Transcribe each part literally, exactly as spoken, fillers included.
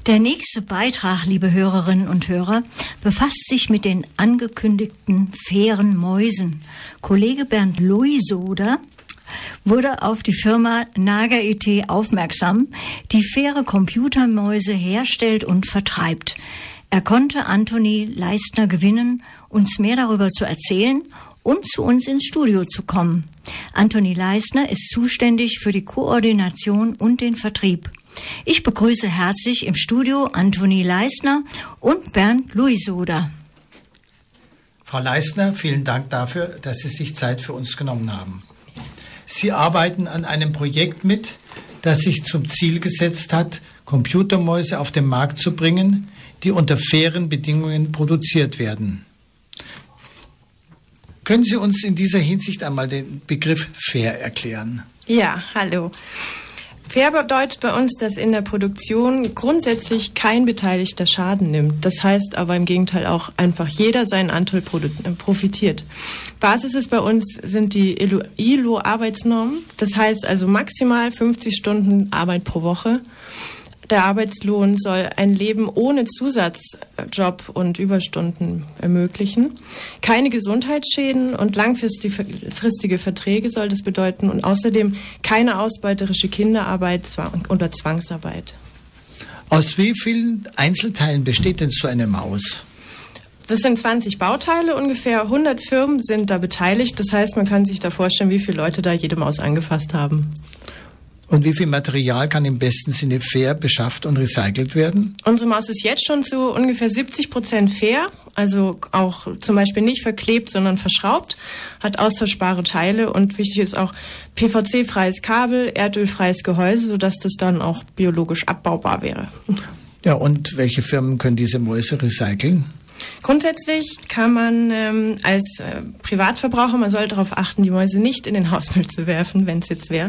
Der nächste Beitrag, liebe Hörerinnen und Hörer, befasst sich mit den angekündigten fairen Mäusen. Kollege Bernd Luisoder wurde auf die Firma Naga I T aufmerksam, die faire Computermäuse herstellt und vertreibt. Er konnte Antoni Leistner gewinnen, uns mehr darüber zu erzählen und zu uns ins Studio zu kommen. Antoni Leistner ist zuständig für die Koordination und den Vertrieb. Ich begrüße herzlich im Studio Antoni Leistner und Bernd Luisoder. Frau Leistner, vielen Dank dafür, dass Sie sich Zeit für uns genommen haben. Sie arbeiten an einem Projekt mit, das sich zum Ziel gesetzt hat, Computermäuse auf den Markt zu bringen, die unter fairen Bedingungen produziert werden. Können Sie uns in dieser Hinsicht einmal den Begriff fair erklären? Ja, hallo. Fair bedeutet bei uns, dass in der Produktion grundsätzlich kein Beteiligter Schaden nimmt. Das heißt aber im Gegenteil auch einfach jeder seinen Anteil profitiert. Basis ist bei uns sind die I L O-Arbeitsnormen. Das heißt also maximal fünfzig Stunden Arbeit pro Woche. Der Arbeitslohn soll ein Leben ohne Zusatzjob und Überstunden ermöglichen. Keine Gesundheitsschäden und langfristige Verträge soll das bedeuten und außerdem keine ausbeuterische Kinderarbeit oder Zwangsarbeit. Aus wie vielen Einzelteilen besteht denn so eine Maus? Das sind zwanzig Bauteile, ungefähr hundert Firmen sind da beteiligt. Das heißt, man kann sich da vorstellen, wie viele Leute da jede Maus angefasst haben. Und wie viel Material kann im besten Sinne fair beschafft und recycelt werden? Unsere Maus ist jetzt schon zu ungefähr siebzig Prozent fair, also auch zum Beispiel nicht verklebt, sondern verschraubt, hat austauschbare Teile und wichtig ist auch P V C-freies Kabel, erdölfreies Gehäuse, sodass das dann auch biologisch abbaubar wäre. Ja, und welche Firmen können diese Mäuse recyceln? Grundsätzlich kann man ähm, als äh, Privatverbraucher, man sollte darauf achten, die Mäuse nicht in den Hausmüll zu werfen, wenn es jetzt wäre,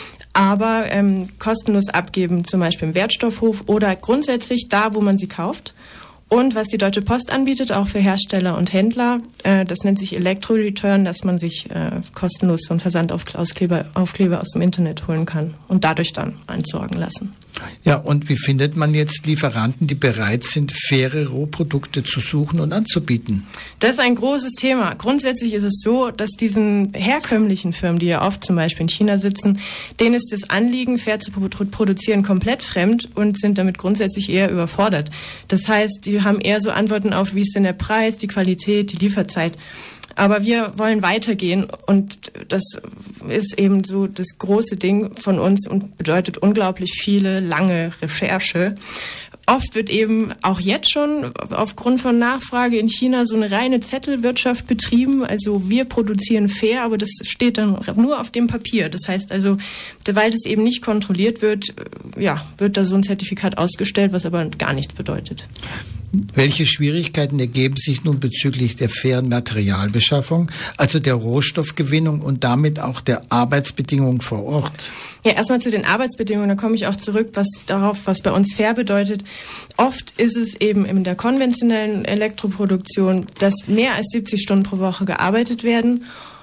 aber ähm, kostenlos abgeben, zum Beispiel im Wertstoffhof oder grundsätzlich da, wo man sie kauft. Und was die Deutsche Post anbietet, auch für Hersteller und Händler, äh, das nennt sich Elektro-Return, dass man sich äh, kostenlos so einen Versandaufkleber Aufkleber aus dem Internet holen kann und dadurch dann einsorgen lassen. Ja, und wie findet man jetzt Lieferanten, die bereit sind, faire Rohprodukte zu suchen und anzubieten? Das ist ein großes Thema. Grundsätzlich ist es so, dass diesen herkömmlichen Firmen, die ja oft zum Beispiel in China sitzen, denen ist das Anliegen, fair zu produzieren, komplett fremd und sind damit grundsätzlich eher überfordert. Das heißt, die haben eher so Antworten auf, wie ist denn der Preis, die Qualität, die Lieferzeit. Aber wir wollen weitergehen und das ist eben so das große Ding von uns und bedeutet unglaublich viele lange Recherche. Oft wird eben auch jetzt schon aufgrund von Nachfrage in China so eine reine Zettelwirtschaft betrieben. Also wir produzieren fair, aber das steht dann nur auf dem Papier. Das heißt also, weil das eben nicht kontrolliert wird, ja, wird da so ein Zertifikat ausgestellt, was aber gar nichts bedeutet. Welche Schwierigkeiten ergeben sich nun bezüglich der fairen Materialbeschaffung, also der Rohstoffgewinnung und damit auch der Arbeitsbedingungen vor Ort? Ja, erstmal zu den Arbeitsbedingungen, da komme ich auch zurück, was darauf, was bei uns fair bedeutet. Oft ist es eben in der konventionellen Elektroproduktion, dass mehr als siebzig Stunden pro Woche gearbeitet werden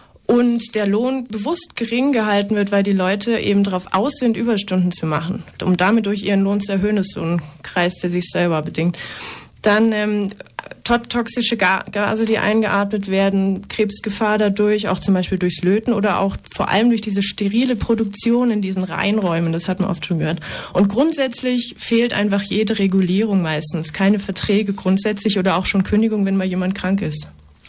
und der Lohn bewusst gering gehalten wird, weil die Leute eben darauf aus sind, Überstunden zu machen, um damit durch ihren Lohn zu erhöhen. Das ist so ein Kreis, der sich selber bedingt. Dann ähm, toxische Gase, die eingeatmet werden, Krebsgefahr dadurch, auch zum Beispiel durchs Löten oder auch vor allem durch diese sterile Produktion in diesen Reinräumen, das hat man oft schon gehört. Und grundsätzlich fehlt einfach jede Regulierung meistens, keine Verträge grundsätzlich oder auch schon Kündigung, wenn mal jemand krank ist.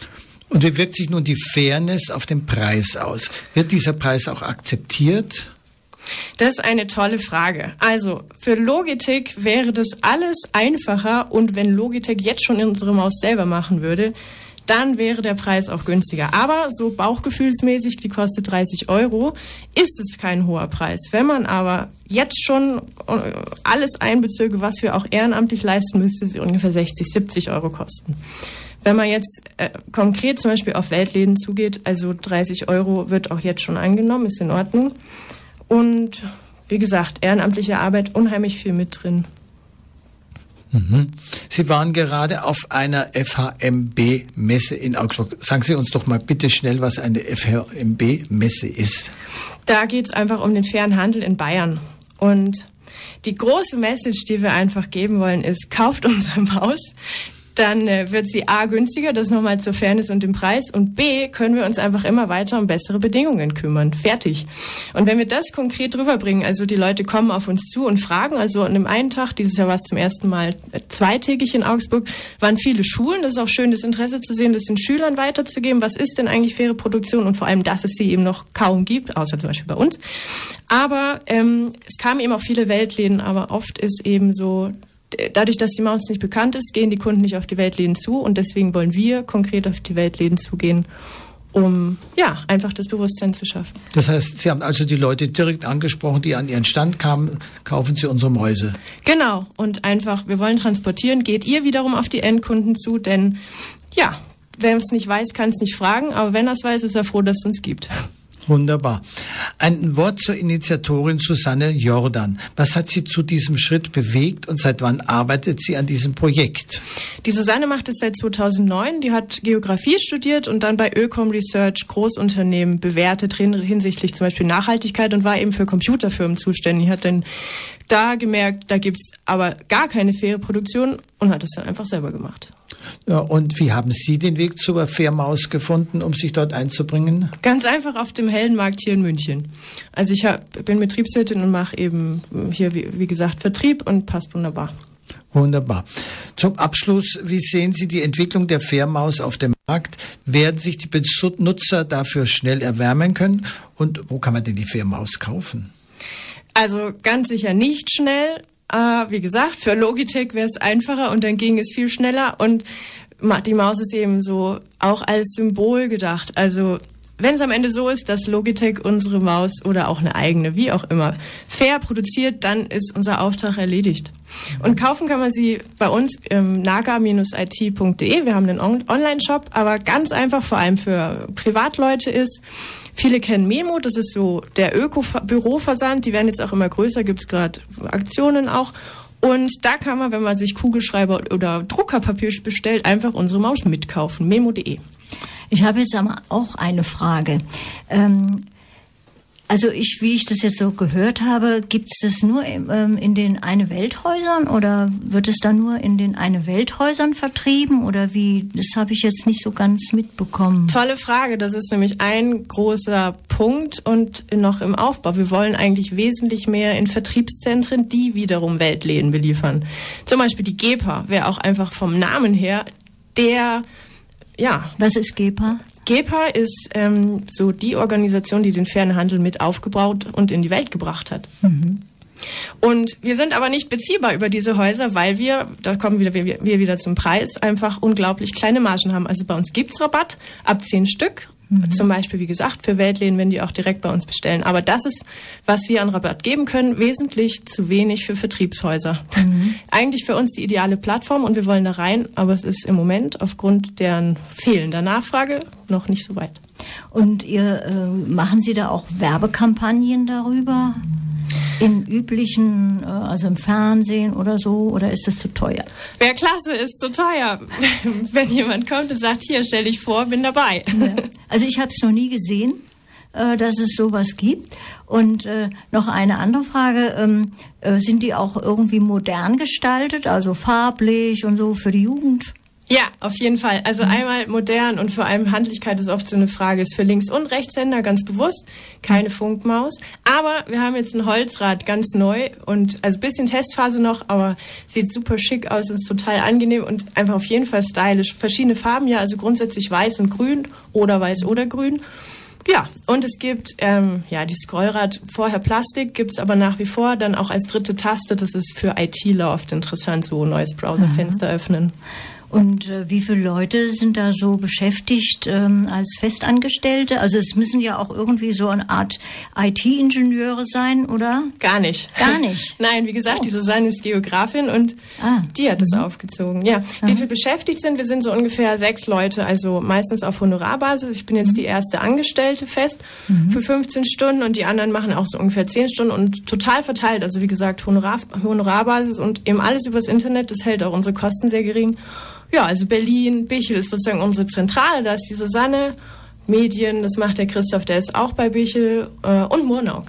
Und wie wirkt sich nun die Fairness auf den Preis aus? Wird dieser Preis auch akzeptiert? Das ist eine tolle Frage. Also für Logitech wäre das alles einfacher und wenn Logitech jetzt schon unsere Maus selber machen würde, dann wäre der Preis auch günstiger. Aber so bauchgefühlsmäßig, die kostet dreißig Euro, ist es kein hoher Preis. Wenn man aber jetzt schon alles einbezöge, was wir auch ehrenamtlich leisten, müsste sie ungefähr sechzig, siebzig Euro kosten. Wenn man jetzt äh, konkret zum Beispiel auf Weltläden zugeht, also dreißig Euro wird auch jetzt schon angenommen, ist in Ordnung. Und wie gesagt, ehrenamtliche Arbeit, unheimlich viel mit drin. Mhm. Sie waren gerade auf einer F H M B-Messe in Augsburg. Sagen Sie uns doch mal bitte schnell, was eine F H M B-Messe ist. Da geht es einfach um den fairen Handel in Bayern. Und die große Message, die wir einfach geben wollen, ist, kauft unsere Maus. Dann äh, wird sie A, günstiger, das nochmal zur Fairness und dem Preis, und B, können wir uns einfach immer weiter um bessere Bedingungen kümmern. Fertig. Und wenn wir das konkret rüberbringen, also die Leute kommen auf uns zu und fragen, also an dem einen Tag, dieses Jahr war es zum ersten Mal zweitägig in Augsburg, waren viele Schulen, das ist auch schön, das Interesse zu sehen, das den Schülern weiterzugeben, was ist denn eigentlich faire Produktion, und vor allem, dass es sie eben noch kaum gibt, außer zum Beispiel bei uns. Aber ähm, es kamen eben auch viele Weltläden, aber oft ist eben so, dadurch, dass die Maus nicht bekannt ist, gehen die Kunden nicht auf die Weltläden zu, und deswegen wollen wir konkret auf die Weltläden zugehen, um ja einfach das Bewusstsein zu schaffen. Das heißt, Sie haben also die Leute direkt angesprochen, die an Ihren Stand kamen, kaufen Sie unsere Mäuse. Genau, und einfach, wir wollen transportieren, geht ihr wiederum auf die Endkunden zu, denn ja, wer es nicht weiß, kann es nicht fragen, aber wenn er es weiß, ist er froh, dass es uns gibt. Wunderbar. Ein Wort zur Initiatorin Susanne Jordan. Was hat Sie zu diesem Schritt bewegt und seit wann arbeitet sie an diesem Projekt? Die Susanne macht es seit zweitausendneun. Die hat Geografie studiert und dann bei Ökom Research Großunternehmen bewertet hinsichtlich zum Beispiel Nachhaltigkeit und war eben für Computerfirmen zuständig. Hat dann da gemerkt, da gibt's aber gar keine faire Produktion und hat es dann einfach selber gemacht. Ja, und wie haben Sie den Weg zur Fairmaus gefunden, um sich dort einzubringen? Ganz einfach auf dem Heldenmarkt hier in München. Also ich hab, bin Betriebswirtin und mache eben hier, wie, wie gesagt, Vertrieb, und passt wunderbar. Wunderbar. Zum Abschluss, wie sehen Sie die Entwicklung der Fairmaus auf dem Markt? Werden sich die Benutzer dafür schnell erwärmen können? Und wo kann man denn die Fairmaus kaufen? Also ganz sicher nicht schnell. Uh, wie gesagt, für Logitech wäre es einfacher und dann ging es viel schneller, und die Maus ist eben so auch als Symbol gedacht. Also wenn es am Ende so ist, dass Logitech unsere Maus oder auch eine eigene, wie auch immer, fair produziert, dann ist unser Auftrag erledigt. Und kaufen kann man sie bei uns im naga Bindestrich I T Punkt de. Wir haben einen Online-Shop, aber ganz einfach, vor allem für Privatleute ist, viele kennen Memo, das ist so der Öko-Büroversand, die werden jetzt auch immer größer, gibt es gerade Aktionen auch. Und da kann man, wenn man sich Kugelschreiber oder Druckerpapier bestellt, einfach unsere Maus mitkaufen, memo Punkt de. Ich habe jetzt aber auch eine Frage. Ähm, also ich, wie ich das jetzt so gehört habe, gibt es das nur ähm, in den Eine-Welt-Häusern oder wird es da nur in den Eine-Welt-Häusern vertrieben oder wie? Das habe ich jetzt nicht so ganz mitbekommen. Tolle Frage, das ist nämlich ein großer Punkt und noch im Aufbau. Wir wollen eigentlich wesentlich mehr in Vertriebszentren, die wiederum Weltläden beliefern. Zum Beispiel die GEPA wäre auch einfach vom Namen her der... Ja. Was ist GEPA? GEPA ist ähm, so die Organisation, die den fairen Handel mit aufgebaut und in die Welt gebracht hat. Mhm. Und wir sind aber nicht beziehbar über diese Häuser, weil wir, da kommen wieder, wir, wir wieder zum Preis, einfach unglaublich kleine Margen haben. Also bei uns gibt's Rabatt ab zehn Stück. Mhm. Zum Beispiel, wie gesagt, für Weltläden, wenn die auch direkt bei uns bestellen. Aber das ist, was wir an Rabatt geben können, wesentlich zu wenig für Vertriebshäuser. Mhm. Eigentlich für uns die ideale Plattform und wir wollen da rein, aber es ist im Moment aufgrund deren fehlender Nachfrage noch nicht so weit. Und ihr äh, machen Sie da auch Werbekampagnen darüber? In üblichen, äh, also im Fernsehen oder so, oder ist das zu teuer? Wäre klasse, ist zu teuer. Wenn jemand kommt und sagt, hier, stell dich vor, bin dabei. Ja. Also ich habe es noch nie gesehen, äh, dass es sowas gibt. Und äh, noch eine andere Frage, ähm, äh, sind die auch irgendwie modern gestaltet, also farblich und so für die Jugend? Ja, auf jeden Fall. Also einmal modern und vor allem Handlichkeit ist oft so eine Frage. Ist für Links- und Rechtshänder ganz bewusst, keine Funkmaus. Aber wir haben jetzt ein Holzrad, ganz neu und also bisschen Testphase noch, aber sieht super schick aus, ist total angenehm und einfach auf jeden Fall stylisch. Verschiedene Farben, ja, also grundsätzlich weiß und grün oder weiß oder grün. Ja, und es gibt ähm, ja die Scrollrad, vorher Plastik, gibt's aber nach wie vor dann auch als dritte Taste. Das ist für ITler oft interessant, so neues Browserfenster öffnen. Und äh, wie viele Leute sind da so beschäftigt ähm, als Festangestellte? Also es müssen ja auch irgendwie so eine Art I T-Ingenieure sein, oder? Gar nicht. Gar nicht? Nein, wie gesagt, oh. die Susanne ist Geografin und ah. die hat es mhm. aufgezogen. Ja, ah. wie viele beschäftigt sind? Wir sind so ungefähr sechs Leute, also meistens auf Honorarbasis. Ich bin jetzt mhm. die erste Angestellte fest mhm. für fünfzehn Stunden und die anderen machen auch so ungefähr zehn Stunden und total verteilt. Also wie gesagt, Honorar, Honorarbasis und eben alles übers Internet. Das hält auch unsere Kosten sehr gering. Ja, also Berlin, Bichel ist sozusagen unsere Zentrale, da ist die Susanne, Medien, das macht der Christoph, der ist auch bei Bichel äh, und Murnau, genau.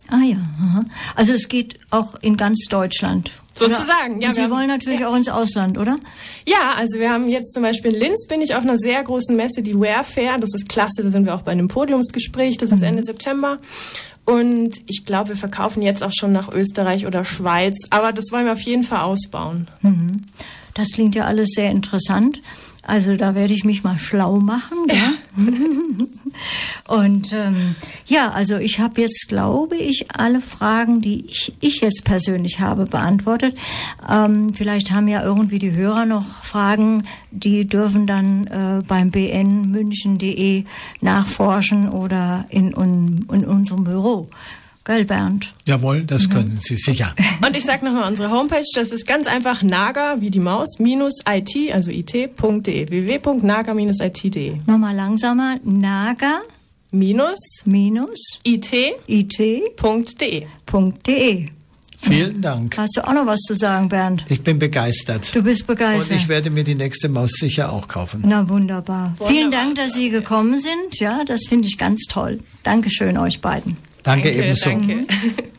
Ah ja, aha. Also es geht auch in ganz Deutschland. Sozusagen, ja. Und Sie wollen natürlich ja. auch ins Ausland, oder? Ja, also wir haben jetzt zum Beispiel in Linz, bin ich auf einer sehr großen Messe, die Wear Fair. Das ist klasse, da sind wir auch bei einem Podiumsgespräch, das ist Ende mhm. September. Und ich glaube, wir verkaufen jetzt auch schon nach Österreich oder Schweiz, aber das wollen wir auf jeden Fall ausbauen. Mhm. Das klingt ja alles sehr interessant. Also da werde ich mich mal schlau machen. Ja? Und ähm, ja, also ich habe jetzt, glaube ich, alle Fragen, die ich, ich jetzt persönlich habe, beantwortet. Ähm, vielleicht haben ja irgendwie die Hörer noch Fragen, die dürfen dann äh, beim b n münchen punkt d e nachforschen oder in, in, in unserem Büro. Gell, Bernd? Jawohl, das können Sie sicher. Und ich sag nochmal unsere Homepage, das ist ganz einfach naga, wie die Maus, minus it, also it.de, w w w punkt naga minus i t punkt d e. Nochmal langsamer, naga, minus, minus, it, it, punkt de. .de. Vielen Dank. Hast du auch noch was zu sagen, Bernd? Ich bin begeistert. Du bist begeistert. Und ich werde mir die nächste Maus sicher auch kaufen. Na, wunderbar. wunderbar. Vielen Dank, dass Sie gekommen sind. Ja, das finde ich ganz toll. Dankeschön euch beiden. Danke, danke ebenso. Danke.